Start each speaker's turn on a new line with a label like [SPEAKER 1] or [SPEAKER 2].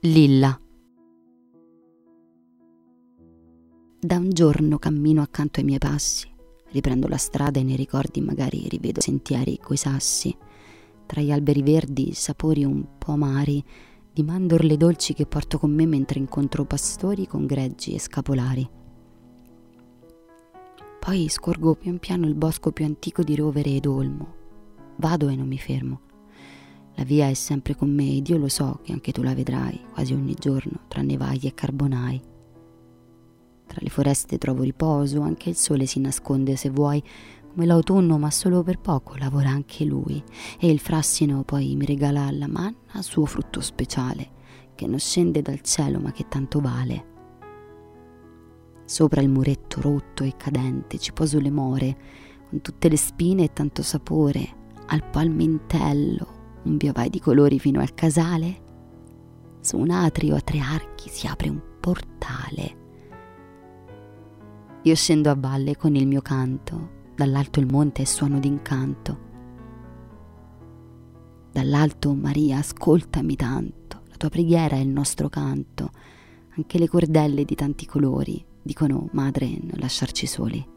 [SPEAKER 1] Lilla. Da un giorno cammino accanto ai miei passi, riprendo la strada e nei ricordi magari rivedo sentieri coi sassi, tra gli alberi verdi sapori un po' amari di mandorle dolci che porto con me mentre incontro pastori con greggi e scapolari. Poi scorgo pian piano il bosco più antico di rovere ed olmo. Vado e non mi fermo. La via è sempre con me ed io lo so che anche tu la vedrai quasi ogni giorno tra nevai e carbonai. Tra le foreste trovo riposo, anche il sole si nasconde se vuoi, come l'autunno, ma solo per poco lavora anche lui, e il frassino poi mi regala alla manna suo frutto speciale, che non scende dal cielo ma che tanto vale. Sopra il muretto rotto e cadente ci poso le more, con tutte le spine e tanto sapore, al palmentello, un via vai di colori fino al casale. Su un atrio a 3 archi si apre un portale. Io scendo a valle con il mio canto, dall'alto il monte è suono d'incanto. Dall'alto, Maria, ascoltami tanto, la tua preghiera è il nostro canto. Anche le cordelle di tanti colori dicono, madre, non lasciarci soli.